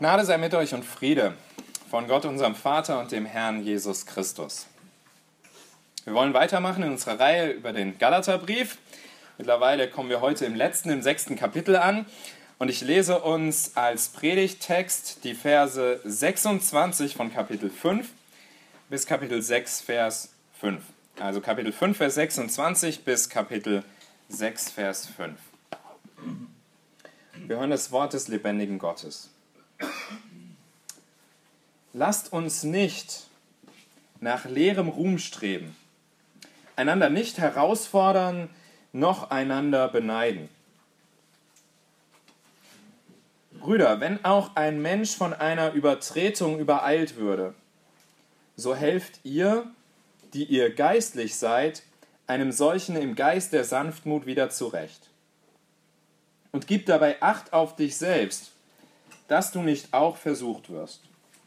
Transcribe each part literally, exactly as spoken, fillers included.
Gnade sei mit euch und Friede von Gott, unserem Vater und dem Herrn Jesus Christus. Wir wollen weitermachen in unserer Reihe über den Galaterbrief. Mittlerweile kommen wir heute im letzten, im sechsten Kapitel an. Und ich lese uns als Predigttext die Verse sechsundzwanzig von Kapitel fünf bis Kapitel sechs, Vers fünf. Also Kapitel fünf, Vers sechsundzwanzig bis Kapitel sechs, Vers fünf. Wir hören das Wort des lebendigen Gottes. Lasst uns nicht nach leerem Ruhm streben, einander nicht herausfordern, noch einander beneiden. Brüder, wenn auch ein Mensch von einer Übertretung übereilt würde, so helft ihr, die ihr geistlich seid, einem solchen im Geist der Sanftmut wieder zurecht. Und gib dabei Acht auf dich selbst, dass du nicht auch versucht wirst.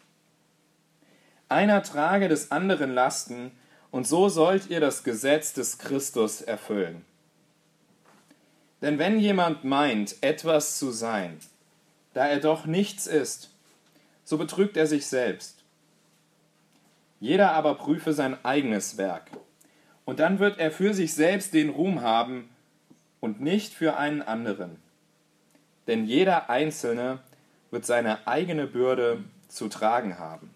Einer trage des anderen Lasten, und so sollt ihr das Gesetz des Christus erfüllen. Denn wenn jemand meint, etwas zu sein, da er doch nichts ist, so betrügt er sich selbst. Jeder aber prüfe sein eigenes Werk, und dann wird er für sich selbst den Ruhm haben und nicht für einen anderen. Denn jeder Einzelne wird seine eigene Bürde zu tragen haben.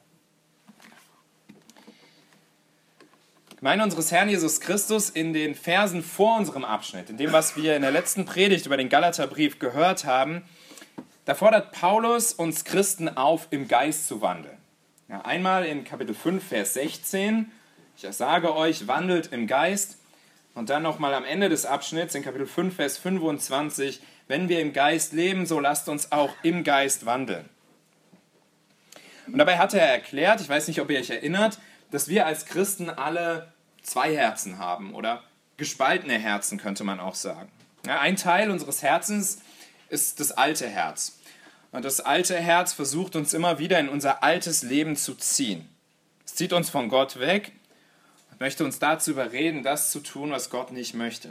Gemeinde unseres Herrn Jesus Christus, in den Versen vor unserem Abschnitt, in dem, was wir in der letzten Predigt über den Galaterbrief gehört haben, da fordert Paulus uns Christen auf, im Geist zu wandeln. Ja, einmal in Kapitel fünf, Vers sechzehn, ich sage euch, wandelt im Geist. Und dann nochmal am Ende des Abschnitts in Kapitel fünf, Vers fünfundzwanzig, wenn wir im Geist leben, so lasst uns auch im Geist wandeln. Und dabei hat er erklärt, ich weiß nicht, ob ihr euch erinnert, dass wir als Christen alle zwei Herzen haben oder gespaltene Herzen, könnte man auch sagen. Ja, ein Teil unseres Herzens ist das alte Herz. Und das alte Herz versucht uns immer wieder in unser altes Leben zu ziehen. Es zieht uns von Gott weg und möchte uns dazu überreden, das zu tun, was Gott nicht möchte.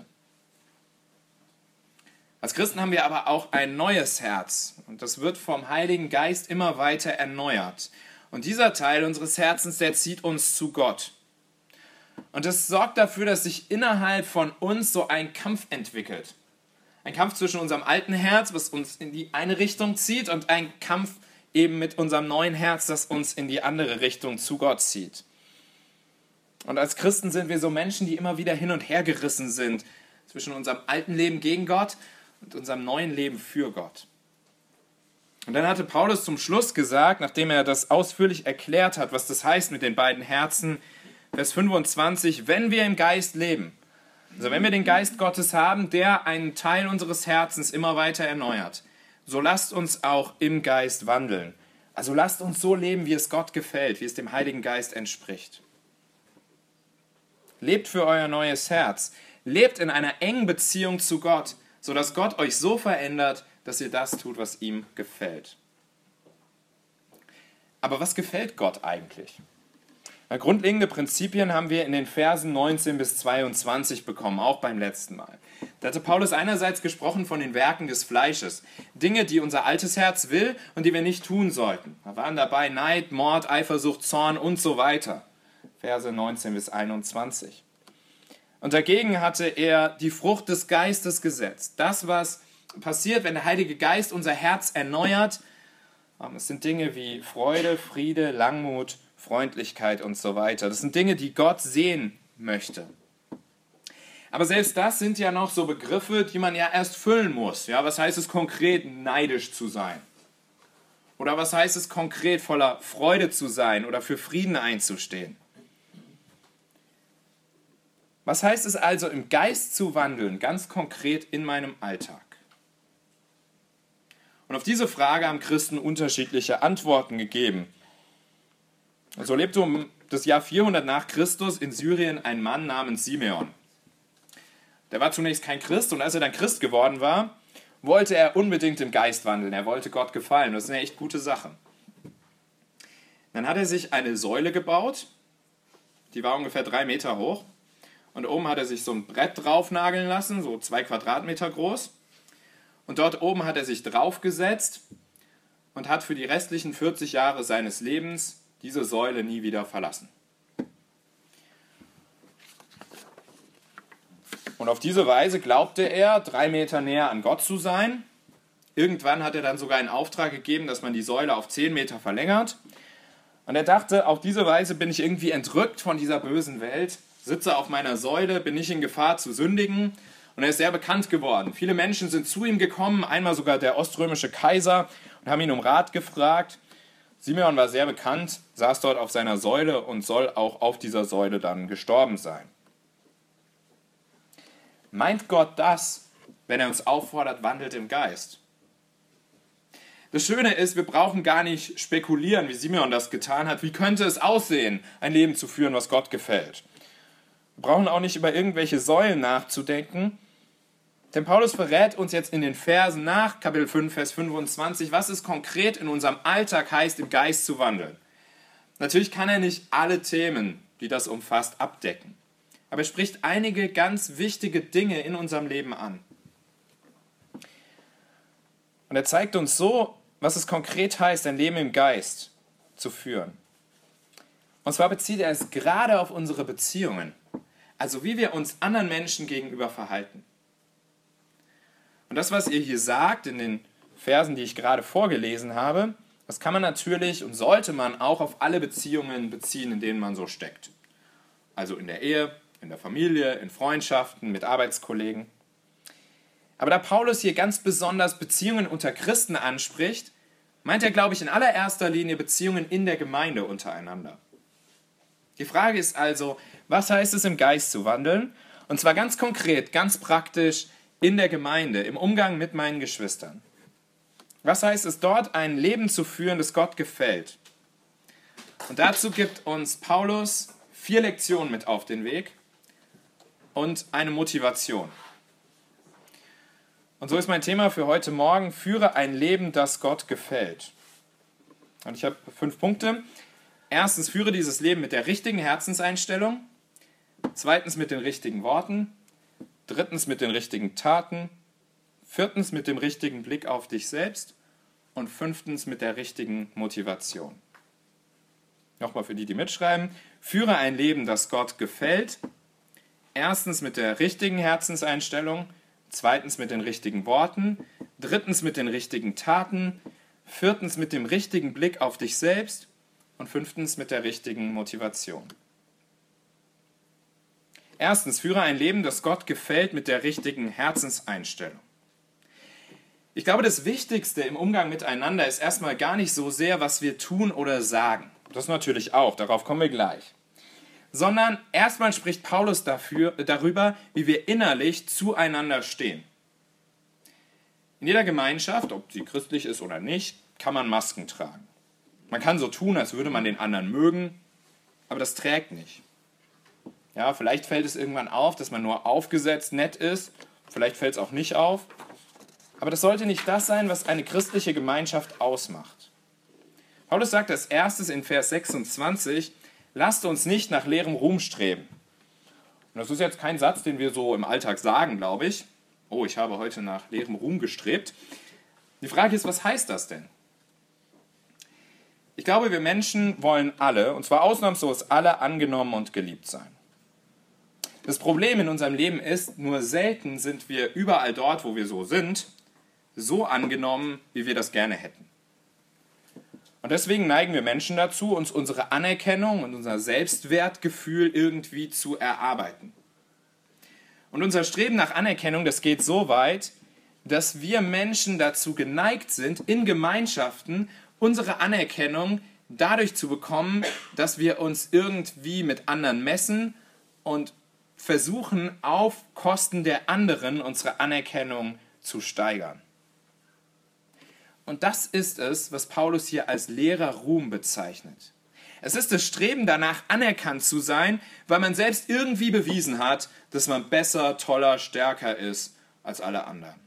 Als Christen haben wir aber auch ein neues Herz und das wird vom Heiligen Geist immer weiter erneuert. Und dieser Teil unseres Herzens, der zieht uns zu Gott. Und das sorgt dafür, dass sich innerhalb von uns so ein Kampf entwickelt. Ein Kampf zwischen unserem alten Herz, was uns in die eine Richtung zieht, und ein Kampf eben mit unserem neuen Herz, das uns in die andere Richtung zu Gott zieht. Und als Christen sind wir so Menschen, die immer wieder hin und her gerissen sind zwischen unserem alten Leben gegen Gott und unserem neuen Leben für Gott. Und dann hatte Paulus zum Schluss gesagt, nachdem er das ausführlich erklärt hat, was das heißt mit den beiden Herzen, Vers fünfundzwanzig, wenn wir im Geist leben, also wenn wir den Geist Gottes haben, der einen Teil unseres Herzens immer weiter erneuert, so lasst uns auch im Geist wandeln. Also lasst uns so leben, wie es Gott gefällt, wie es dem Heiligen Geist entspricht. Lebt für euer neues Herz. Lebt in einer engen Beziehung zu Gott, sodass Gott euch so verändert, dass ihr das tut, was ihm gefällt. Aber was gefällt Gott eigentlich? Na, grundlegende Prinzipien haben wir in den Versen neunzehn bis zweiundzwanzig bekommen, auch beim letzten Mal. Da hatte Paulus einerseits gesprochen von den Werken des Fleisches, Dinge, die unser altes Herz will und die wir nicht tun sollten. Da waren dabei Neid, Mord, Eifersucht, Zorn und so weiter. Verse neunzehn bis einundzwanzig. Und dagegen hatte er die Frucht des Geistes gesetzt. Das, was passiert, wenn der Heilige Geist unser Herz erneuert. Es sind Dinge wie Freude, Friede, Langmut, Freundlichkeit und so weiter. Das sind Dinge, die Gott sehen möchte. Aber selbst das sind ja noch so Begriffe, die man ja erst füllen muss. Ja, was heißt es konkret, neidisch zu sein? Oder was heißt es konkret, voller Freude zu sein oder für Frieden einzustehen? Was heißt es also, im Geist zu wandeln, ganz konkret in meinem Alltag? Und auf diese Frage haben Christen unterschiedliche Antworten gegeben. So lebte um das Jahr vierhundert nach Christus in Syrien ein Mann namens Simeon. Der war zunächst kein Christ und als er dann Christ geworden war, wollte er unbedingt im Geist wandeln. Er wollte Gott gefallen. Das ist eine echt gute Sache. Dann hat er sich eine Säule gebaut, die war ungefähr drei Meter hoch. Und oben hat er sich so ein Brett draufnageln lassen, so zwei Quadratmeter groß. Und dort oben hat er sich draufgesetzt und hat für die restlichen vierzig Jahre seines Lebens diese Säule nie wieder verlassen. Und auf diese Weise glaubte er, drei Meter näher an Gott zu sein. Irgendwann hat er dann sogar einen Auftrag gegeben, dass man die Säule auf zehn Meter verlängert. Und er dachte, auf diese Weise bin ich irgendwie entrückt von dieser bösen Welt, sitze auf meiner Säule, bin nicht in Gefahr zu sündigen. Und er ist sehr bekannt geworden. Viele Menschen sind zu ihm gekommen, einmal sogar der oströmische Kaiser, und haben ihn um Rat gefragt. Simeon war sehr bekannt, saß dort auf seiner Säule und soll auch auf dieser Säule dann gestorben sein. Meint Gott das, wenn er uns auffordert, wandelt im Geist? Das Schöne ist, wir brauchen gar nicht spekulieren, wie Simeon das getan hat. Wie könnte es aussehen, ein Leben zu führen, was Gott gefällt? Wir brauchen auch nicht über irgendwelche Säulen nachzudenken, denn Paulus verrät uns jetzt in den Versen nach Kapitel fünf, Vers fünfundzwanzig, was es konkret in unserem Alltag heißt, im Geist zu wandeln. Natürlich kann er nicht alle Themen, die das umfasst, abdecken. Aber er spricht einige ganz wichtige Dinge in unserem Leben an. Und er zeigt uns so, was es konkret heißt, ein Leben im Geist zu führen. Und zwar bezieht er es gerade auf unsere Beziehungen, also wie wir uns anderen Menschen gegenüber verhalten. Und das, was ihr hier sagt in den Versen, die ich gerade vorgelesen habe, das kann man natürlich und sollte man auch auf alle Beziehungen beziehen, in denen man so steckt. Also in der Ehe, in der Familie, in Freundschaften, mit Arbeitskollegen. Aber da Paulus hier ganz besonders Beziehungen unter Christen anspricht, meint er, glaube ich, in allererster Linie Beziehungen in der Gemeinde untereinander. Die Frage ist also, was heißt es, im Geist zu wandeln? Und zwar ganz konkret, ganz praktisch in der Gemeinde, im Umgang mit meinen Geschwistern. Was heißt es, dort ein Leben zu führen, das Gott gefällt? Und dazu gibt uns Paulus vier Lektionen mit auf den Weg und eine Motivation. Und so ist mein Thema für heute Morgen: Führe ein Leben, das Gott gefällt. Und ich habe fünf Punkte. Erstens, führe dieses Leben mit der richtigen Herzenseinstellung. Zweitens, mit den richtigen Worten. Drittens, mit den richtigen Taten. Viertens, mit dem richtigen Blick auf dich selbst. Und fünftens, mit der richtigen Motivation. Nochmal für die, die mitschreiben. Führe ein Leben, das Gott gefällt. Erstens, mit der richtigen Herzenseinstellung. Zweitens, mit den richtigen Worten. Drittens, mit den richtigen Taten. Viertens, mit dem richtigen Blick auf dich selbst. Und fünftens, mit der richtigen Motivation. Erstens, führe ein Leben, das Gott gefällt, mit der richtigen Herzenseinstellung. Ich glaube, das Wichtigste im Umgang miteinander ist erstmal gar nicht so sehr, was wir tun oder sagen. Das natürlich auch, darauf kommen wir gleich. Sondern erstmal spricht Paulus dafür, darüber, wie wir innerlich zueinander stehen. In jeder Gemeinschaft, ob sie christlich ist oder nicht, kann man Masken tragen. Man kann so tun, als würde man den anderen mögen, aber das trägt nicht. Ja, vielleicht fällt es irgendwann auf, dass man nur aufgesetzt nett ist, vielleicht fällt es auch nicht auf, aber das sollte nicht das sein, was eine christliche Gemeinschaft ausmacht. Paulus sagt als erstes in Vers sechsundzwanzig, lasst uns nicht nach leerem Ruhm streben. Und das ist jetzt kein Satz, den wir so im Alltag sagen, glaube ich. Oh, ich habe heute nach leerem Ruhm gestrebt. Die Frage ist, was heißt das denn? Ich glaube, wir Menschen wollen alle, und zwar ausnahmslos alle, angenommen und geliebt sein. Das Problem in unserem Leben ist, nur selten sind wir überall dort, wo wir so sind, so angenommen, wie wir das gerne hätten. Und deswegen neigen wir Menschen dazu, uns unsere Anerkennung und unser Selbstwertgefühl irgendwie zu erarbeiten. Und unser Streben nach Anerkennung, das geht so weit, dass wir Menschen dazu geneigt sind, in Gemeinschaften unsere Anerkennung dadurch zu bekommen, dass wir uns irgendwie mit anderen messen und versuchen, auf Kosten der anderen unsere Anerkennung zu steigern. Und das ist es, was Paulus hier als leerer Ruhm bezeichnet. Es ist das Streben danach, anerkannt zu sein, weil man selbst irgendwie bewiesen hat, dass man besser, toller, stärker ist als alle anderen.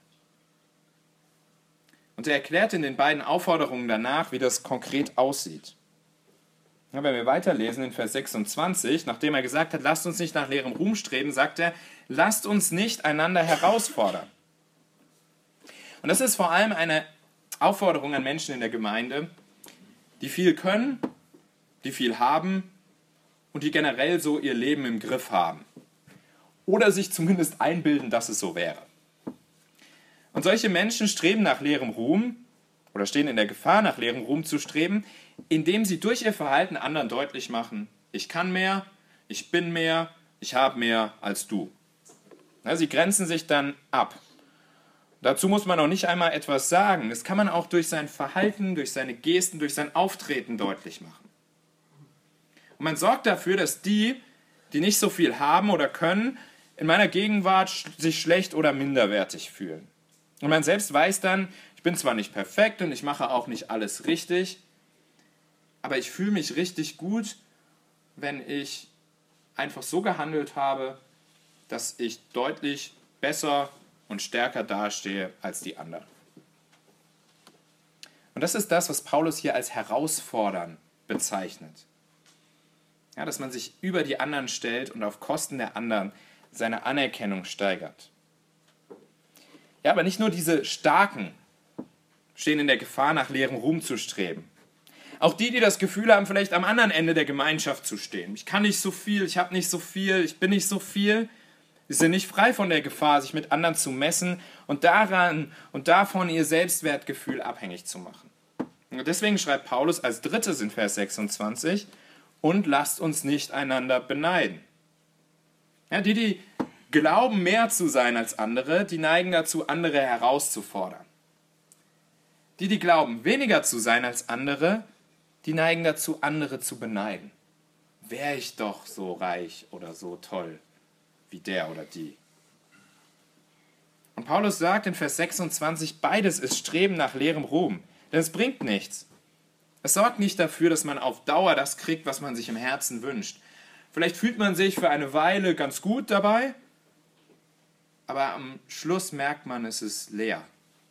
Und er erklärt in den beiden Aufforderungen danach, wie das konkret aussieht. Ja, wenn wir weiterlesen in Vers sechsundzwanzig, nachdem er gesagt hat, lasst uns nicht nach leerem Ruhm streben, sagt er, lasst uns nicht einander herausfordern. Und das ist vor allem eine Aufforderung an Menschen in der Gemeinde, die viel können, die viel haben und die generell so ihr Leben im Griff haben. Oder sich zumindest einbilden, dass es so wäre. Und solche Menschen streben nach leerem Ruhm oder stehen in der Gefahr, nach leerem Ruhm zu streben, indem sie durch ihr Verhalten anderen deutlich machen, ich kann mehr, ich bin mehr, ich habe mehr als du. Ja, sie grenzen sich dann ab. Dazu muss man auch nicht einmal etwas sagen. Das kann man auch durch sein Verhalten, durch seine Gesten, durch sein Auftreten deutlich machen. Und man sorgt dafür, dass die, die nicht so viel haben oder können, in meiner Gegenwart sich schlecht oder minderwertig fühlen. Und man selbst weiß dann, ich bin zwar nicht perfekt und ich mache auch nicht alles richtig, aber ich fühle mich richtig gut, wenn ich einfach so gehandelt habe, dass ich deutlich besser und stärker dastehe als die anderen. Und das ist das, was Paulus hier als herausfordern bezeichnet. Ja, dass man sich über die anderen stellt und auf Kosten der anderen seine Anerkennung steigert. Ja, aber nicht nur diese Starken stehen in der Gefahr, nach leerem Ruhm zu streben. Auch die, die das Gefühl haben, vielleicht am anderen Ende der Gemeinschaft zu stehen. Ich kann nicht so viel, ich habe nicht so viel, ich bin nicht so viel. Sie sind nicht frei von der Gefahr, sich mit anderen zu messen und daran und davon ihr Selbstwertgefühl abhängig zu machen. Und deswegen schreibt Paulus als drittes in Vers sechsundzwanzig, und lasst uns nicht einander beneiden. Ja, die, die glauben, mehr zu sein als andere, die neigen dazu, andere herauszufordern. Die, die glauben, weniger zu sein als andere, die neigen dazu, andere zu beneiden. Wäre ich doch so reich oder so toll wie der oder die. Und Paulus sagt in Vers sechsundzwanzig, beides ist Streben nach leerem Ruhm, denn es bringt nichts. Es sorgt nicht dafür, dass man auf Dauer das kriegt, was man sich im Herzen wünscht. Vielleicht fühlt man sich für eine Weile ganz gut dabei, aber am Schluss merkt man, es ist leer.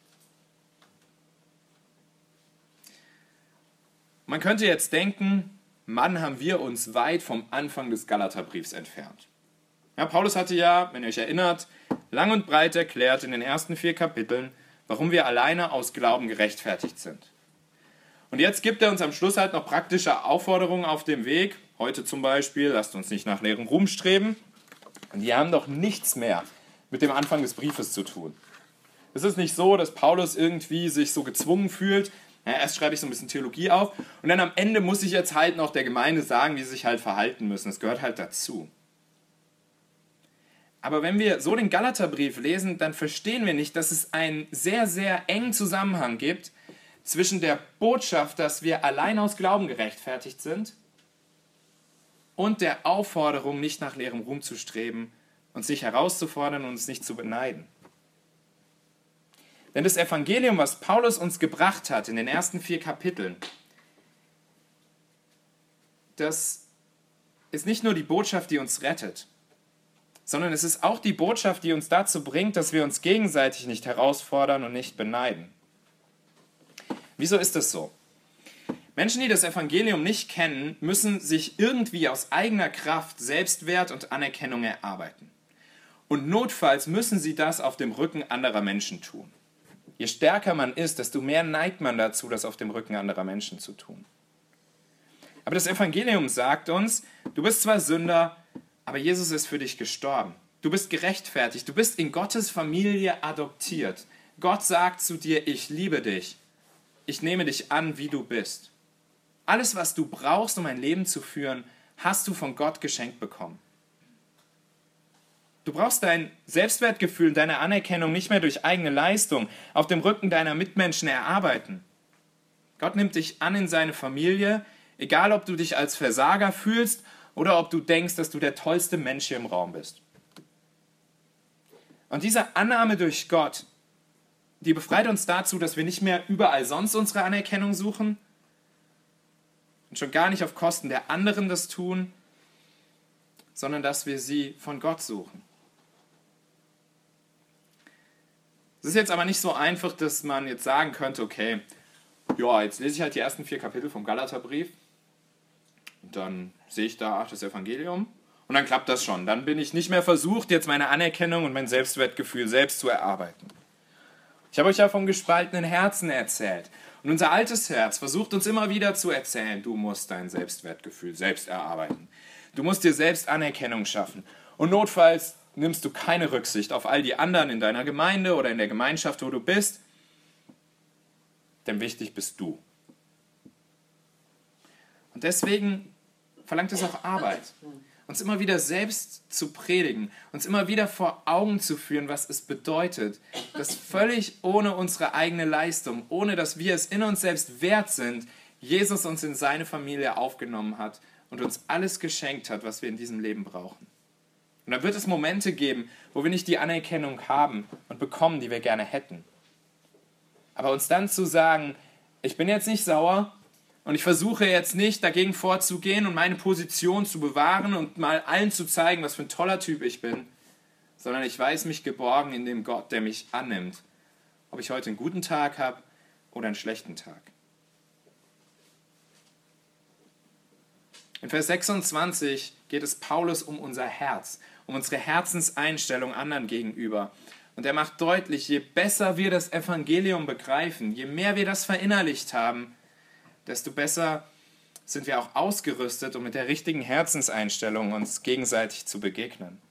Man könnte jetzt denken, Mann, haben wir uns weit vom Anfang des Galaterbriefs entfernt. Ja, Paulus hatte ja, wenn ihr euch erinnert, lang und breit erklärt in den ersten vier Kapiteln, warum wir alleine aus Glauben gerechtfertigt sind. Und jetzt gibt er uns am Schluss halt noch praktische Aufforderungen auf dem Weg. Heute zum Beispiel, lasst uns nicht nach leerem Ruhm streben. Und die haben doch nichts mehr mit dem Anfang des Briefes zu tun. Es ist nicht so, dass Paulus irgendwie sich so gezwungen fühlt. Ja, erst schreibe ich so ein bisschen Theologie auf und dann am Ende muss ich jetzt halt noch der Gemeinde sagen, wie sie sich halt verhalten müssen. Das gehört halt dazu. Aber wenn wir so den Galaterbrief lesen, dann verstehen wir nicht, dass es einen sehr, sehr engen Zusammenhang gibt zwischen der Botschaft, dass wir allein aus Glauben gerechtfertigt sind, und der Aufforderung, nicht nach leerem Ruhm zu streben und sich herauszufordern und uns nicht zu beneiden. Denn das Evangelium, was Paulus uns gebracht hat in den ersten vier Kapiteln, das ist nicht nur die Botschaft, die uns rettet, sondern es ist auch die Botschaft, die uns dazu bringt, dass wir uns gegenseitig nicht herausfordern und nicht beneiden. Wieso ist das so? Menschen, die das Evangelium nicht kennen, müssen sich irgendwie aus eigener Kraft Selbstwert und Anerkennung erarbeiten. Und notfalls müssen sie das auf dem Rücken anderer Menschen tun. Je stärker man ist, desto mehr neigt man dazu, das auf dem Rücken anderer Menschen zu tun. Aber das Evangelium sagt uns, du bist zwar Sünder, aber Jesus ist für dich gestorben. Du bist gerechtfertigt, du bist in Gottes Familie adoptiert. Gott sagt zu dir, ich liebe dich. Ich nehme dich an, wie du bist. Alles, was du brauchst, um ein Leben zu führen, hast du von Gott geschenkt bekommen. Du brauchst dein Selbstwertgefühl, deine Anerkennung nicht mehr durch eigene Leistung auf dem Rücken deiner Mitmenschen erarbeiten. Gott nimmt dich an in seine Familie, egal ob du dich als Versager fühlst oder ob du denkst, dass du der tollste Mensch hier im Raum bist. Und diese Annahme durch Gott, die befreit uns dazu, dass wir nicht mehr überall sonst unsere Anerkennung suchen und schon gar nicht auf Kosten der anderen das tun, sondern dass wir sie von Gott suchen. Es ist jetzt aber nicht so einfach, dass man jetzt sagen könnte, okay, ja, jetzt lese ich halt die ersten vier Kapitel vom Galaterbrief und dann sehe ich da, ach, das Evangelium und dann klappt das schon. Dann bin ich nicht mehr versucht, jetzt meine Anerkennung und mein Selbstwertgefühl selbst zu erarbeiten. Ich habe euch ja vom gespaltenen Herzen erzählt. Und unser altes Herz versucht uns immer wieder zu erzählen, du musst dein Selbstwertgefühl selbst erarbeiten. Du musst dir selbst Anerkennung schaffen. Und notfalls nimmst du keine Rücksicht auf all die anderen in deiner Gemeinde oder in der Gemeinschaft, wo du bist. Denn wichtig bist du. Und deswegen verlangt es auch Arbeit, uns immer wieder selbst zu predigen, uns immer wieder vor Augen zu führen, was es bedeutet, dass völlig ohne unsere eigene Leistung, ohne dass wir es in uns selbst wert sind, Jesus uns in seine Familie aufgenommen hat und uns alles geschenkt hat, was wir in diesem Leben brauchen. Und da wird es Momente geben, wo wir nicht die Anerkennung haben und bekommen, die wir gerne hätten. Aber uns dann zu sagen, ich bin jetzt nicht sauer, und ich versuche jetzt nicht, dagegen vorzugehen und meine Position zu bewahren und mal allen zu zeigen, was für ein toller Typ ich bin, sondern ich weiß mich geborgen in dem Gott, der mich annimmt, ob ich heute einen guten Tag habe oder einen schlechten Tag. In Vers sechsundzwanzig geht es Paulus um unser Herz, um unsere Herzenseinstellung anderen gegenüber. Und er macht deutlich, je besser wir das Evangelium begreifen, je mehr wir das verinnerlicht haben, desto besser sind wir auch ausgerüstet, um mit der richtigen Herzenseinstellung uns gegenseitig zu begegnen.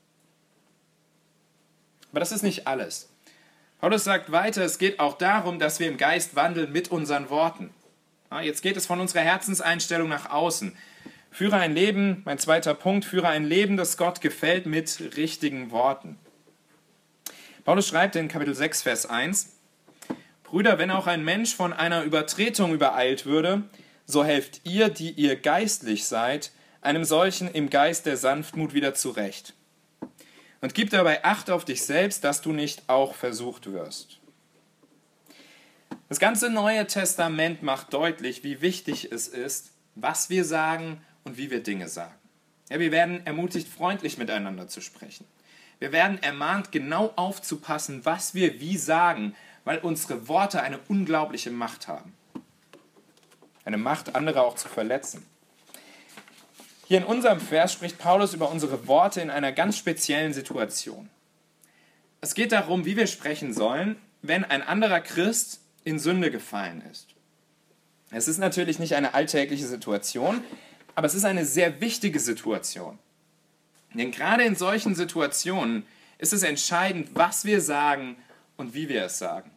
Aber das ist nicht alles. Paulus sagt weiter, es geht auch darum, dass wir im Geist wandeln mit unseren Worten. Ja, jetzt geht es von unserer Herzenseinstellung nach außen. Führe ein Leben, mein zweiter Punkt, führe ein Leben, das Gott gefällt, mit richtigen Worten. Paulus schreibt in Kapitel sechs, Vers eins, Brüder, wenn auch ein Mensch von einer Übertretung übereilt würde, so helft ihr, die ihr geistlich seid, einem solchen im Geist der Sanftmut wieder zurecht. Und gib dabei Acht auf dich selbst, dass du nicht auch versucht wirst. Das ganze Neue Testament macht deutlich, wie wichtig es ist, was wir sagen und wie wir Dinge sagen. Ja, wir werden ermutigt, freundlich miteinander zu sprechen. Wir werden ermahnt, genau aufzupassen, was wir wie sagen, weil unsere Worte eine unglaubliche Macht haben. Eine Macht, andere auch zu verletzen. Hier in unserem Vers spricht Paulus über unsere Worte in einer ganz speziellen Situation. Es geht darum, wie wir sprechen sollen, wenn ein anderer Christ in Sünde gefallen ist. Es ist natürlich nicht eine alltägliche Situation, aber es ist eine sehr wichtige Situation. Denn gerade in solchen Situationen ist es entscheidend, was wir sagen und wie wir es sagen.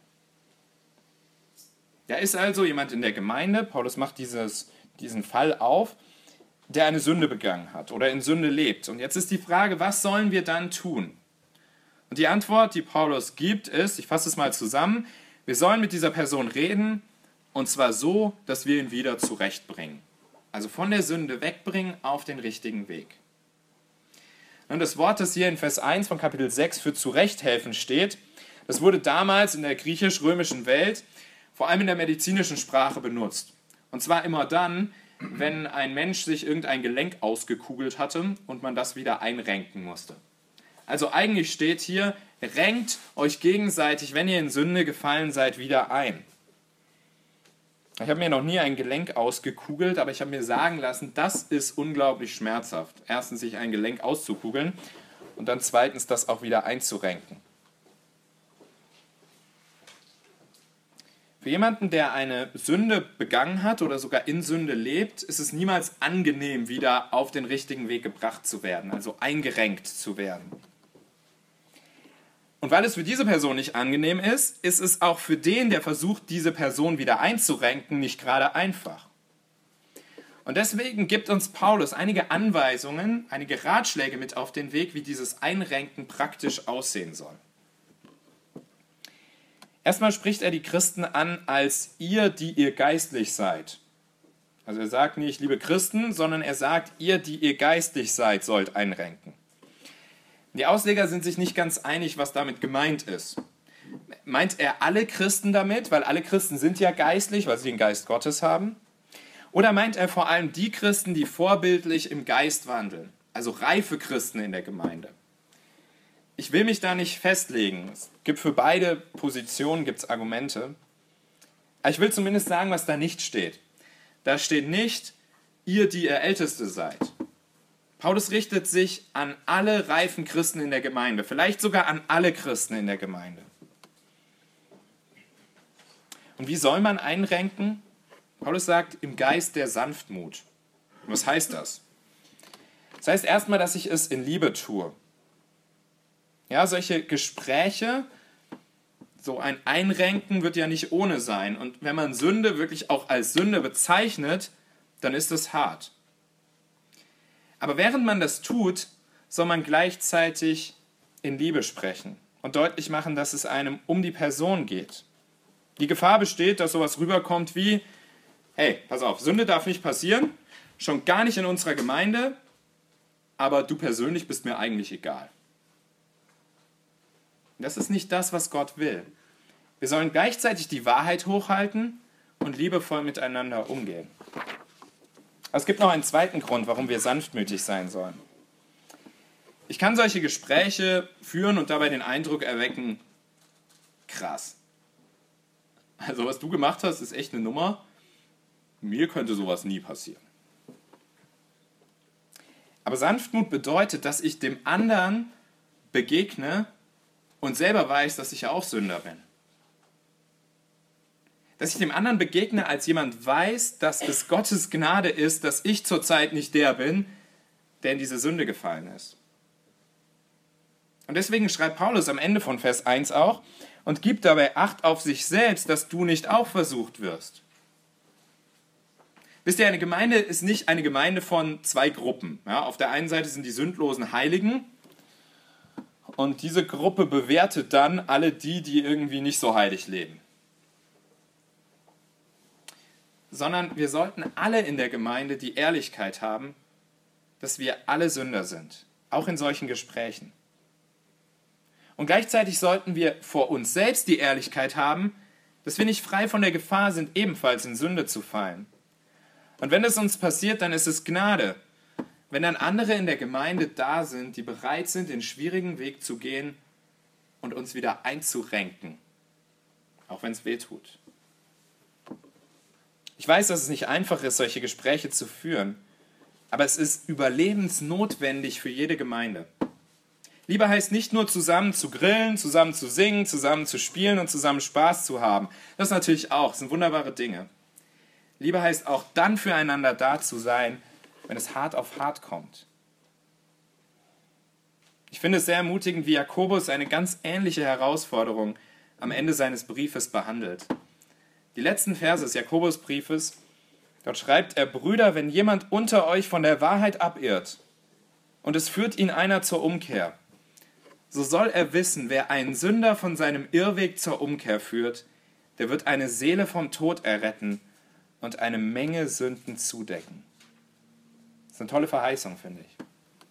Da ist also jemand in der Gemeinde, Paulus macht dieses, diesen Fall auf, der eine Sünde begangen hat oder in Sünde lebt. Und jetzt ist die Frage, was sollen wir dann tun? Und die Antwort, die Paulus gibt, ist, ich fasse es mal zusammen, wir sollen mit dieser Person reden, und zwar so, dass wir ihn wieder zurechtbringen. Also von der Sünde wegbringen auf den richtigen Weg. Und das Wort, das hier in Vers eins von Kapitel sechs für zurechthelfen steht, das wurde damals in der griechisch-römischen Welt vor allem in der medizinischen Sprache benutzt. Und zwar immer dann, wenn ein Mensch sich irgendein Gelenk ausgekugelt hatte und man das wieder einrenken musste. Also eigentlich steht hier, renkt euch gegenseitig, wenn ihr in Sünde gefallen seid, wieder ein. Ich habe mir noch nie ein Gelenk ausgekugelt, aber ich habe mir sagen lassen, das ist unglaublich schmerzhaft. Erstens, sich ein Gelenk auszukugeln und dann zweitens, das auch wieder einzurenken. Für jemanden, der eine Sünde begangen hat oder sogar in Sünde lebt, ist es niemals angenehm, wieder auf den richtigen Weg gebracht zu werden, also eingerenkt zu werden. Und weil es für diese Person nicht angenehm ist, ist es auch für den, der versucht, diese Person wieder einzurenken, nicht gerade einfach. Und deswegen gibt uns Paulus einige Anweisungen, einige Ratschläge mit auf den Weg, wie dieses Einrenken praktisch aussehen soll. Erstmal spricht er die Christen an als ihr, die ihr geistlich seid. Also er sagt nicht, liebe Christen, sondern er sagt, ihr, die ihr geistlich seid, sollt einrenken. Die Ausleger sind sich nicht ganz einig, was damit gemeint ist. Meint er alle Christen damit, weil alle Christen sind ja geistlich, weil sie den Geist Gottes haben? Oder meint er vor allem die Christen, die vorbildlich im Geist wandeln, also reife Christen in der Gemeinde? Ich will mich da nicht festlegen. Es gibt für beide Positionen gibt's Argumente. Aber ich will zumindest sagen, was da nicht steht. Da steht nicht, ihr, die ihr Älteste seid. Paulus richtet sich an alle reifen Christen in der Gemeinde, vielleicht sogar an alle Christen in der Gemeinde. Und wie soll man einrenken? Paulus sagt, im Geist der Sanftmut. Was heißt das? Das heißt erstmal, dass ich es in Liebe tue. Ja, solche Gespräche, so ein Einrenken wird ja nicht ohne sein. Und wenn man Sünde wirklich auch als Sünde bezeichnet, dann ist es hart. Aber während man das tut, soll man gleichzeitig in Liebe sprechen und deutlich machen, dass es einem um die Person geht. Die Gefahr besteht, dass sowas rüberkommt wie, hey, pass auf, Sünde darf nicht passieren, schon gar nicht in unserer Gemeinde, aber du persönlich bist mir eigentlich egal. Das ist nicht das, was Gott will. Wir sollen gleichzeitig die Wahrheit hochhalten und liebevoll miteinander umgehen. Aber es gibt noch einen zweiten Grund, warum wir sanftmütig sein sollen. Ich kann solche Gespräche führen und dabei den Eindruck erwecken, krass. Also was du gemacht hast, ist echt eine Nummer. Mir könnte sowas nie passieren. Aber Sanftmut bedeutet, dass ich dem anderen begegne und selber weiß, dass ich ja auch Sünder bin. Dass ich dem anderen begegne, als jemand weiß, dass es Gottes Gnade ist, dass ich zurzeit nicht der bin, der in diese Sünde gefallen ist. Und deswegen schreibt Paulus am Ende von Vers eins auch, und gib dabei Acht auf sich selbst, dass du nicht auch versucht wirst. Wisst ihr, eine Gemeinde ist nicht eine Gemeinde von zwei Gruppen. Ja, auf der einen Seite sind die sündlosen Heiligen und diese Gruppe bewertet dann alle die, die irgendwie nicht so heilig leben. Sondern wir sollten alle in der Gemeinde die Ehrlichkeit haben, dass wir alle Sünder sind, auch in solchen Gesprächen. Und gleichzeitig sollten wir vor uns selbst die Ehrlichkeit haben, dass wir nicht frei von der Gefahr sind, ebenfalls in Sünde zu fallen. Und wenn es uns passiert, dann ist es Gnade. Wenn dann andere in der Gemeinde da sind, die bereit sind, den schwierigen Weg zu gehen und uns wieder einzurenken, auch wenn es weh tut. Ich weiß, dass es nicht einfach ist, solche Gespräche zu führen, aber es ist überlebensnotwendig für jede Gemeinde. Liebe heißt nicht nur zusammen zu grillen, zusammen zu singen, zusammen zu spielen und zusammen Spaß zu haben. Das natürlich auch, das sind wunderbare Dinge. Liebe heißt auch dann füreinander da zu sein, wenn es hart auf hart kommt. Ich finde es sehr ermutigend, wie Jakobus eine ganz ähnliche Herausforderung am Ende seines Briefes behandelt. Die letzten Verse des Jakobusbriefes, dort schreibt er, Brüder, wenn jemand unter euch von der Wahrheit abirrt und es führt ihn einer zur Umkehr, so soll er wissen, wer einen Sünder von seinem Irrweg zur Umkehr führt, der wird eine Seele vom Tod erretten und eine Menge Sünden zudecken. Das ist eine tolle Verheißung, finde ich.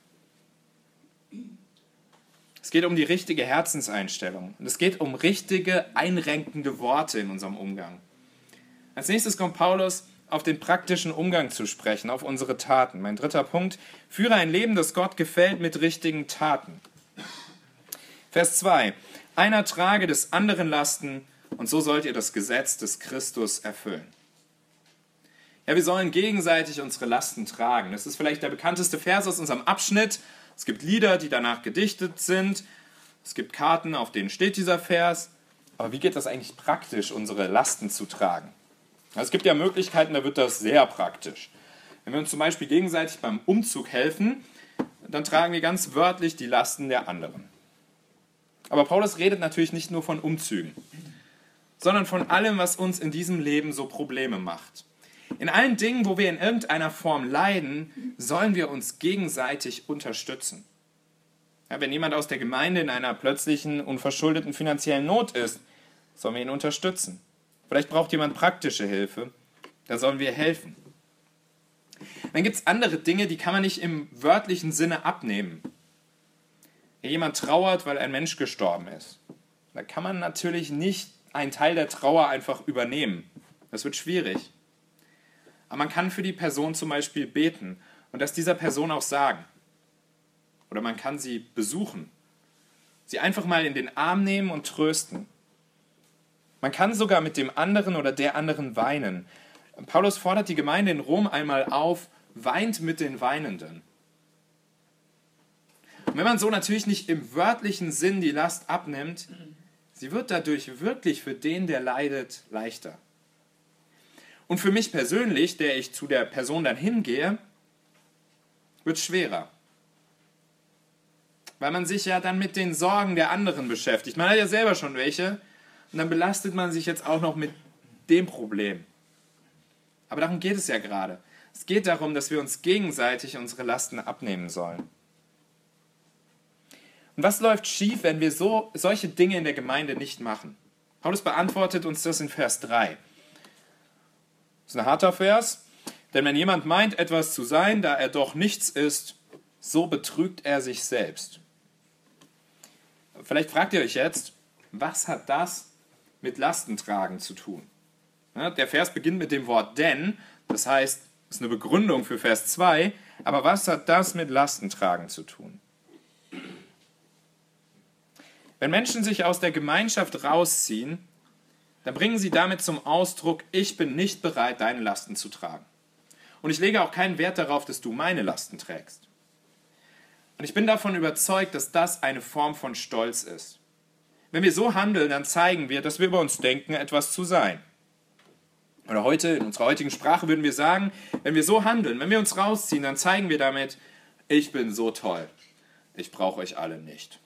Es geht um die richtige Herzenseinstellung und es geht um richtige, einrenkende Worte in unserem Umgang. Als nächstes kommt Paulus auf den praktischen Umgang zu sprechen, auf unsere Taten. Mein dritter Punkt, führe ein Leben, das Gott gefällt, mit richtigen Taten. Vers zwei, einer trage des anderen Lasten und so sollt ihr das Gesetz des Christus erfüllen. Ja, wir sollen gegenseitig unsere Lasten tragen. Das ist vielleicht der bekannteste Vers aus unserem Abschnitt. Es gibt Lieder, die danach gedichtet sind. Es gibt Karten, auf denen steht dieser Vers. Aber wie geht das eigentlich praktisch, unsere Lasten zu tragen? Es gibt ja Möglichkeiten, da wird das sehr praktisch. Wenn wir uns zum Beispiel gegenseitig beim Umzug helfen, dann tragen wir ganz wörtlich die Lasten der anderen. Aber Paulus redet natürlich nicht nur von Umzügen, sondern von allem, was uns in diesem Leben so Probleme macht. In allen Dingen, wo wir in irgendeiner Form leiden, sollen wir uns gegenseitig unterstützen. Ja, wenn jemand aus der Gemeinde in einer plötzlichen, unverschuldeten finanziellen Not ist, sollen wir ihn unterstützen. Vielleicht braucht jemand praktische Hilfe, da sollen wir helfen. Dann gibt es andere Dinge, die kann man nicht im wörtlichen Sinne abnehmen. Wenn jemand trauert, weil ein Mensch gestorben ist, da kann man natürlich nicht einen Teil der Trauer einfach übernehmen. Das wird schwierig. Aber man kann für die Person zum Beispiel beten und das dieser Person auch sagen. Oder man kann sie besuchen. Sie einfach mal in den Arm nehmen und trösten. Man kann sogar mit dem anderen oder der anderen weinen. Paulus fordert die Gemeinde in Rom einmal auf, weint mit den Weinenden. Und wenn man so natürlich nicht im wörtlichen Sinn die Last abnimmt, Sie wird dadurch wirklich für den, der leidet, leichter. Und für mich persönlich, der ich zu der Person dann hingehe, wird es schwerer. Weil man sich ja dann mit den Sorgen der anderen beschäftigt. Man hat ja selber schon welche und dann belastet man sich jetzt auch noch mit dem Problem. Aber darum geht es ja gerade. Es geht darum, dass wir uns gegenseitig unsere Lasten abnehmen sollen. Und was läuft schief, wenn wir so, solche Dinge in der Gemeinde nicht machen? Paulus beantwortet uns das in Vers drei. Das ist ein harter Vers. Denn wenn jemand meint, etwas zu sein, da er doch nichts ist, so betrügt er sich selbst. Vielleicht fragt ihr euch jetzt, was hat das mit Lastentragen zu tun? Ja, der Vers beginnt mit dem Wort denn, das heißt, es ist eine Begründung für Vers zwei, aber was hat das mit Lastentragen zu tun? Wenn Menschen sich aus der Gemeinschaft rausziehen, dann bringen sie damit zum Ausdruck, ich bin nicht bereit, deine Lasten zu tragen. Und ich lege auch keinen Wert darauf, dass du meine Lasten trägst. Und ich bin davon überzeugt, dass das eine Form von Stolz ist. Wenn wir so handeln, dann zeigen wir, dass wir über uns denken, etwas zu sein. Oder heute, in unserer heutigen Sprache würden wir sagen, wenn wir so handeln, wenn wir uns rausziehen, dann zeigen wir damit, ich bin so toll, ich brauche euch alle nicht.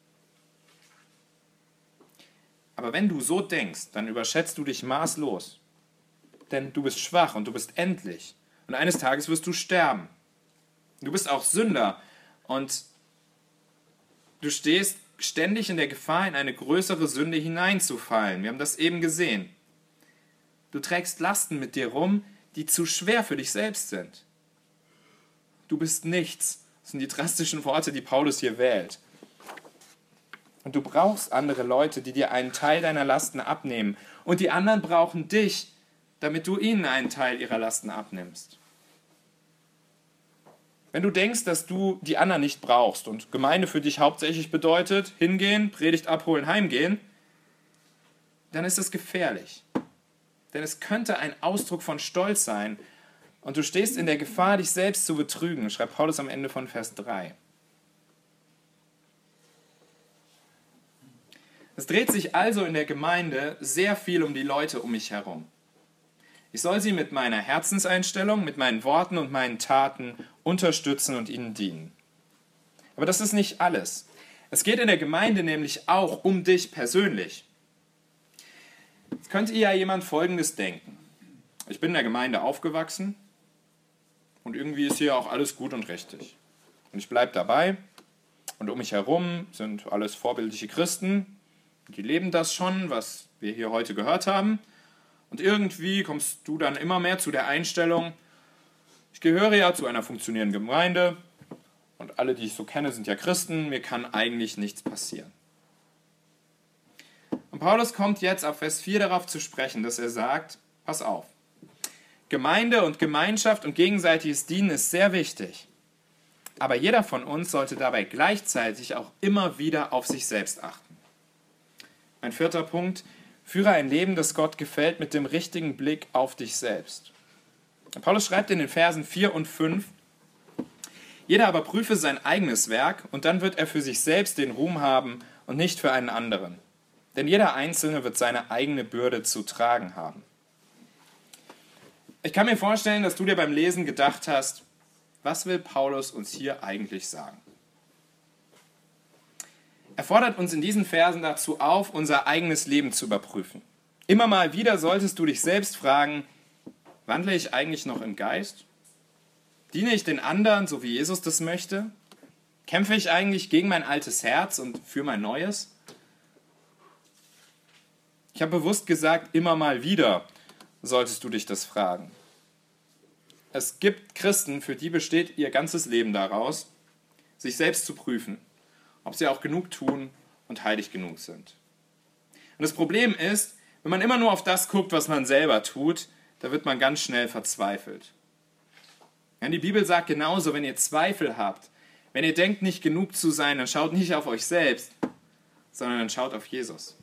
Aber wenn du so denkst, dann überschätzt du dich maßlos. Denn du bist schwach und du bist endlich. Und eines Tages wirst du sterben. Du bist auch Sünder und du stehst ständig in der Gefahr, in eine größere Sünde hineinzufallen. Wir haben das eben gesehen. Du trägst Lasten mit dir rum, die zu schwer für dich selbst sind. Du bist nichts. Das sind die drastischen Worte, die Paulus hier wählt. Und du brauchst andere Leute, die dir einen Teil deiner Lasten abnehmen. Und die anderen brauchen dich, damit du ihnen einen Teil ihrer Lasten abnimmst. Wenn du denkst, dass du die anderen nicht brauchst und Gemeinde für dich hauptsächlich bedeutet, hingehen, Predigt abholen, heimgehen, dann ist es gefährlich. Denn es könnte ein Ausdruck von Stolz sein und du stehst in der Gefahr, dich selbst zu betrügen, schreibt Paulus am Ende von Vers drei. Es dreht sich also in der Gemeinde sehr viel um die Leute um mich herum. Ich soll sie mit meiner Herzenseinstellung, mit meinen Worten und meinen Taten unterstützen und ihnen dienen. Aber das ist nicht alles. Es geht in der Gemeinde nämlich auch um dich persönlich. Jetzt könnte ja jemand Folgendes denken. Ich bin in der Gemeinde aufgewachsen und irgendwie ist hier auch alles gut und richtig. Und ich bleibe dabei und um mich herum sind alles vorbildliche Christen. Die leben das schon, was wir hier heute gehört haben. Und irgendwie kommst du dann immer mehr zu der Einstellung, ich gehöre ja zu einer funktionierenden Gemeinde und alle, die ich so kenne, sind ja Christen, mir kann eigentlich nichts passieren. Und Paulus kommt jetzt auf Vers vier darauf zu sprechen, dass er sagt, pass auf, Gemeinde und Gemeinschaft und gegenseitiges Dienen ist sehr wichtig, aber jeder von uns sollte dabei gleichzeitig auch immer wieder auf sich selbst achten. Ein vierter Punkt, führe ein Leben, das Gott gefällt, mit dem richtigen Blick auf dich selbst. Paulus schreibt in den Versen vier und fünf, jeder aber prüfe sein eigenes Werk und dann wird er für sich selbst den Ruhm haben und nicht für einen anderen. Denn jeder Einzelne wird seine eigene Bürde zu tragen haben. Ich kann mir vorstellen, dass du dir beim Lesen gedacht hast, was will Paulus uns hier eigentlich sagen? Er fordert uns in diesen Versen dazu auf, unser eigenes Leben zu überprüfen. Immer mal wieder solltest du dich selbst fragen, wandle ich eigentlich noch im Geist? Diene ich den anderen, so wie Jesus das möchte? Kämpfe ich eigentlich gegen mein altes Herz und für mein neues? Ich habe bewusst gesagt, immer mal wieder solltest du dich das fragen. Es gibt Christen, für die besteht ihr ganzes Leben daraus, sich selbst zu prüfen, ob sie auch genug tun und heilig genug sind. Und das Problem ist, wenn man immer nur auf das guckt, was man selber tut, da wird man ganz schnell verzweifelt. Ja, die Bibel sagt genauso, wenn ihr Zweifel habt, wenn ihr denkt, nicht genug zu sein, dann schaut nicht auf euch selbst, sondern dann schaut auf Jesus.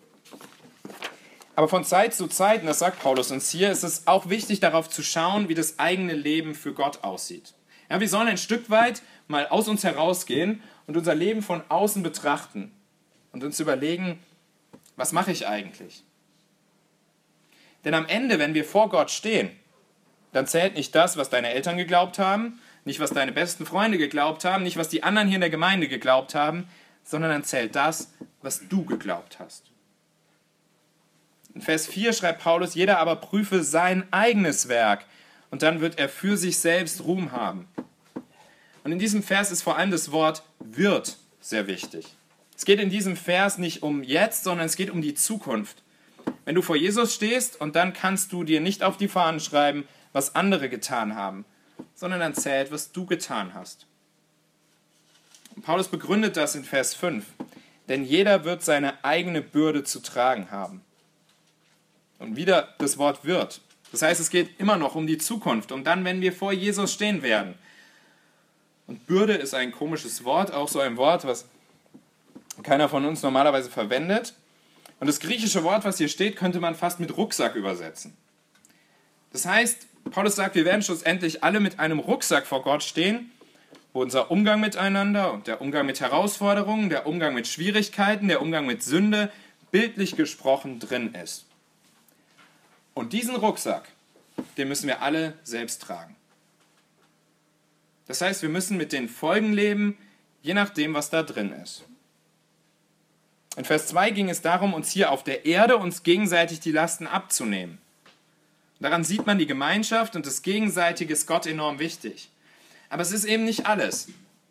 Aber von Zeit zu Zeit, und das sagt Paulus uns hier, ist es auch wichtig, darauf zu schauen, wie das eigene Leben für Gott aussieht. Ja, wir sollen ein Stück weit mal aus uns herausgehen und unser Leben von außen betrachten und uns überlegen, Was mache ich eigentlich? Denn am Ende, wenn wir vor Gott stehen, dann zählt nicht das, was deine Eltern geglaubt haben, nicht was deine besten Freunde geglaubt haben, nicht was die anderen hier in der Gemeinde geglaubt haben, sondern dann zählt das, was du geglaubt hast. In Vers vier schreibt Paulus, jeder aber prüfe sein eigenes Werk und dann wird er für sich selbst Ruhm haben. Und in diesem Vers ist vor allem das Wort wird sehr wichtig. Es geht in diesem Vers nicht um jetzt, sondern es geht um die Zukunft. Wenn du vor Jesus stehst und dann kannst du dir nicht auf die Fahnen schreiben, was andere getan haben, sondern dann zählt, was du getan hast. Und Paulus begründet das in Vers fünf. Denn jeder wird seine eigene Bürde zu tragen haben. Und wieder das Wort wird. Das heißt, es geht immer noch um die Zukunft, um dann, wenn wir vor Jesus stehen werden. Und Bürde ist ein komisches Wort, auch so ein Wort, was keiner von uns normalerweise verwendet. Und das griechische Wort, was hier steht, könnte man fast mit Rucksack übersetzen. Das heißt, Paulus sagt, wir werden schlussendlich alle mit einem Rucksack vor Gott stehen, wo unser Umgang miteinander und der Umgang mit Herausforderungen, der Umgang mit Schwierigkeiten, der Umgang mit Sünde bildlich gesprochen drin ist. Und diesen Rucksack, den müssen wir alle selbst tragen. Das heißt, wir müssen mit den Folgen leben, je nachdem, was da drin ist. In Vers zwei ging es darum, uns hier auf der Erde uns gegenseitig die Lasten abzunehmen. Daran sieht man, die Gemeinschaft und das Gegenseitige ist Gott enorm wichtig. Aber es ist eben nicht alles.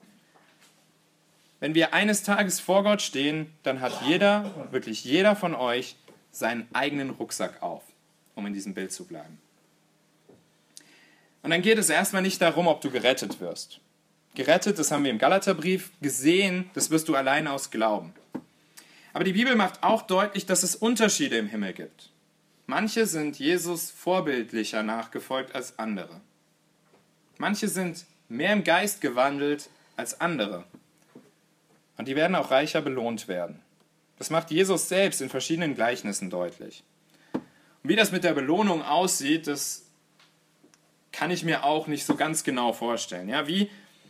Wenn wir eines Tages vor Gott stehen, dann hat jeder, wirklich jeder von euch, seinen eigenen Rucksack auf, um in diesem Bild zu bleiben. Und dann geht es erstmal nicht darum, ob du gerettet wirst. Gerettet, das haben wir im Galaterbrief gesehen, das wirst du allein aus Glauben. Aber die Bibel macht auch deutlich, dass es Unterschiede im Himmel gibt. Manche sind Jesus vorbildlicher nachgefolgt als andere. Manche sind mehr im Geist gewandelt als andere. Und die werden auch reicher belohnt werden. Das macht Jesus selbst in verschiedenen Gleichnissen deutlich. Und wie das mit der Belohnung aussieht, das kann ich mir auch nicht so ganz genau vorstellen. Ja, wie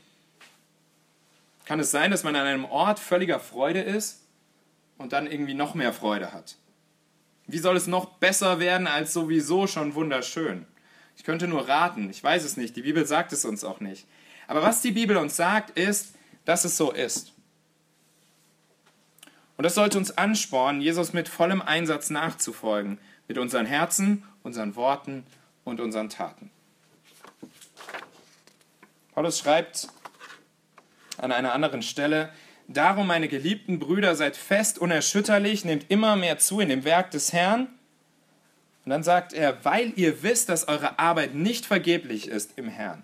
kann es sein, dass man an einem Ort völliger Freude ist und dann irgendwie noch mehr Freude hat? Wie soll es noch besser werden als sowieso schon wunderschön? Ich könnte nur raten, ich weiß es nicht, die Bibel sagt es uns auch nicht. Aber was die Bibel uns sagt, ist, dass es so ist. Und das sollte uns anspornen, Jesus mit vollem Einsatz nachzufolgen, mit unseren Herzen, unseren Worten und unseren Taten. Paulus schreibt an einer anderen Stelle, darum, meine geliebten Brüder, seid fest unerschütterlich, nehmt immer mehr zu in dem Werk des Herrn. Und dann sagt er, weil ihr wisst, dass eure Arbeit nicht vergeblich ist im Herrn.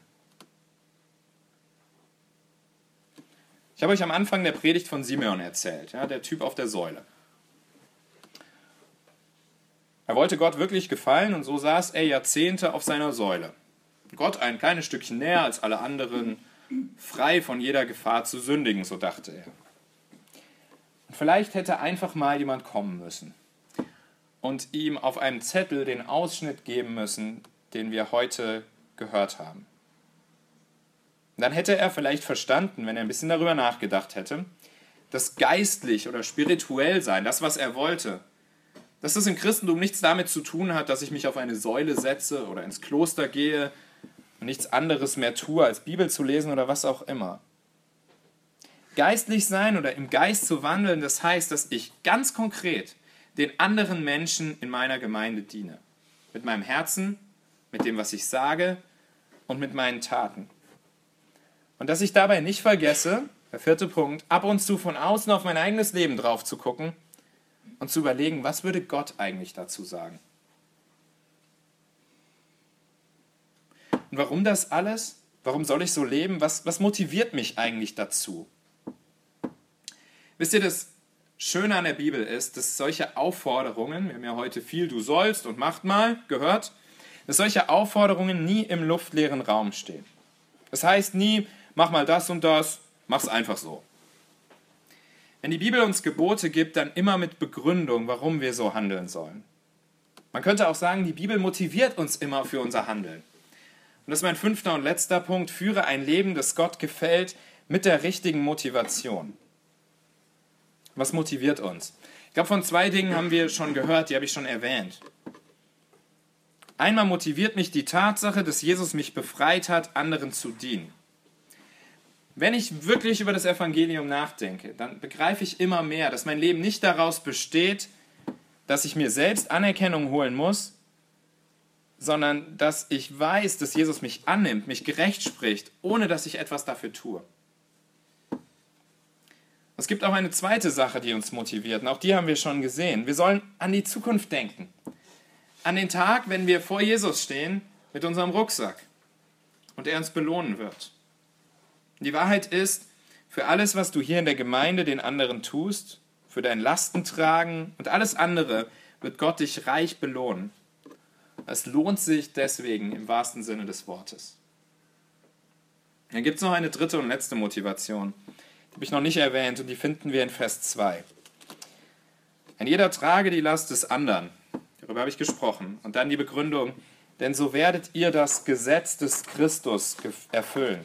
Ich habe euch am Anfang der Predigt von Simeon erzählt, ja, der Typ auf der Säule. Er wollte Gott wirklich gefallen und so saß er Jahrzehnte auf seiner Säule. Gott ein kleines Stückchen näher als alle anderen, frei von jeder Gefahr zu sündigen, so dachte er. Und vielleicht hätte einfach mal jemand kommen müssen und ihm auf einem Zettel den Ausschnitt geben müssen, den wir heute gehört haben. Und dann hätte er vielleicht verstanden, wenn er ein bisschen darüber nachgedacht hätte, dass geistlich oder spirituell sein, das, was er wollte, dass das im Christentum nichts damit zu tun hat, dass ich mich auf eine Säule setze oder ins Kloster gehe und nichts anderes mehr tue, als Bibel zu lesen oder was auch immer. Geistlich sein oder im Geist zu wandeln, das heißt, dass ich ganz konkret den anderen Menschen in meiner Gemeinde diene. Mit meinem Herzen, mit dem, was ich sage und mit meinen Taten. Und dass ich dabei nicht vergesse, der vierte Punkt, ab und zu von außen auf mein eigenes Leben drauf zu gucken und zu überlegen, was würde Gott eigentlich dazu sagen? Und warum das alles? Warum soll ich so leben? Was, was motiviert mich eigentlich dazu? Wisst ihr, das Schöne an der Bibel ist, dass solche Aufforderungen, wir haben ja heute viel du sollst und macht mal gehört, dass solche Aufforderungen nie im luftleeren Raum stehen. Das heißt nie, mach mal das und das, mach's einfach so. Wenn die Bibel uns Gebote gibt, dann immer mit Begründung, warum wir so handeln sollen. Man könnte auch sagen, die Bibel motiviert uns immer für unser Handeln. Und das ist mein fünfter und letzter Punkt, führe ein Leben, das Gott gefällt, mit der richtigen Motivation. Was motiviert uns? Ich Ich glaube, von zwei Dingen haben wir schon gehört, die habe ich schon erwähnt. Einmal motiviert mich die Tatsache, dass Jesus mich befreit hat, anderen zu dienen. Wenn ich wirklich über das Evangelium nachdenke, dann begreife ich immer mehr, dass mein Leben nicht daraus besteht, dass ich mir selbst Anerkennung holen muss, sondern dass ich weiß, dass Jesus mich annimmt, mich gerecht spricht, ohne dass ich etwas dafür tue. Es gibt auch eine zweite Sache, die uns motiviert, und auch die haben wir schon gesehen. Wir sollen an die Zukunft denken. An den Tag, wenn wir vor Jesus stehen mit unserem Rucksack und er uns belohnen wird. Die Wahrheit ist, für alles, was du hier in der Gemeinde den anderen tust, für dein Lastentragen und alles andere, wird Gott dich reich belohnen. Es lohnt sich deswegen im wahrsten Sinne des Wortes. Dann gibt es noch eine dritte und letzte Motivation. Die habe ich noch nicht erwähnt und die finden wir in Vers zwei. Ein jeder trage die Last des anderen. Darüber habe ich gesprochen. Und dann die Begründung, denn so werdet ihr das Gesetz des Christus erfüllen.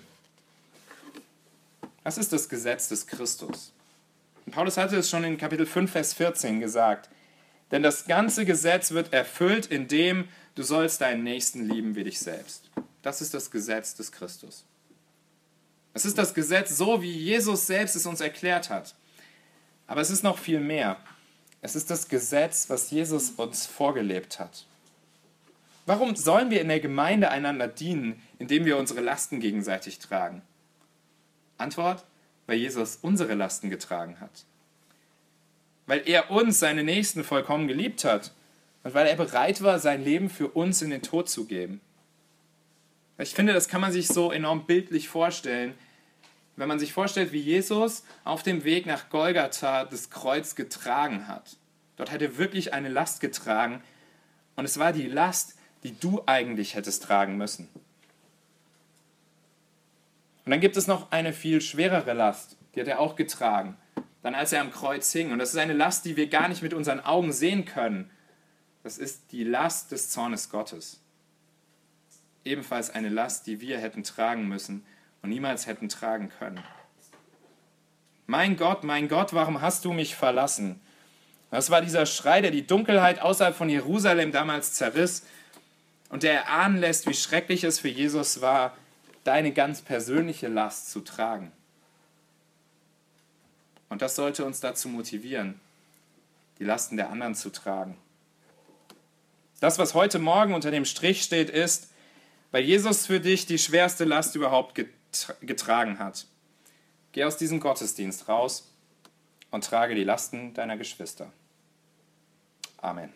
Was ist das Gesetz des Christus? Und Paulus hatte es schon in Kapitel fünf, Vers vierzehn gesagt. Denn das ganze Gesetz wird erfüllt, indem du sollst deinen Nächsten lieben wie dich selbst. Das ist das Gesetz des Christus. Es ist das Gesetz, so wie Jesus selbst es uns erklärt hat. Aber es ist noch viel mehr. Es ist das Gesetz, was Jesus uns vorgelebt hat. Warum sollen wir in der Gemeinde einander dienen, indem wir unsere Lasten gegenseitig tragen? Antwort, weil Jesus unsere Lasten getragen hat. Weil er uns, seine Nächsten, vollkommen geliebt hat. Und weil er bereit war, sein Leben für uns in den Tod zu geben. Ich finde, das kann man sich so enorm bildlich vorstellen, wenn man sich vorstellt, wie Jesus auf dem Weg nach Golgatha das Kreuz getragen hat. Dort hat er wirklich eine Last getragen und es war die Last, die du eigentlich hättest tragen müssen. Und dann gibt es noch eine viel schwerere Last, die hat er auch getragen, dann als er am Kreuz hing. Und das ist eine Last, die wir gar nicht mit unseren Augen sehen können. Das ist die Last des Zornes Gottes. Ebenfalls eine Last, die wir hätten tragen müssen und niemals hätten tragen können. Mein Gott, mein Gott, warum hast du mich verlassen? Das war dieser Schrei, der die Dunkelheit außerhalb von Jerusalem damals zerriss und der erahnen lässt, wie schrecklich es für Jesus war, deine ganz persönliche Last zu tragen. Und das sollte uns dazu motivieren, die Lasten der anderen zu tragen. Das, was heute Morgen unter dem Strich steht, ist, weil Jesus für dich die schwerste Last überhaupt getragen hat. Geh aus diesem Gottesdienst raus und trage die Lasten deiner Geschwister. Amen.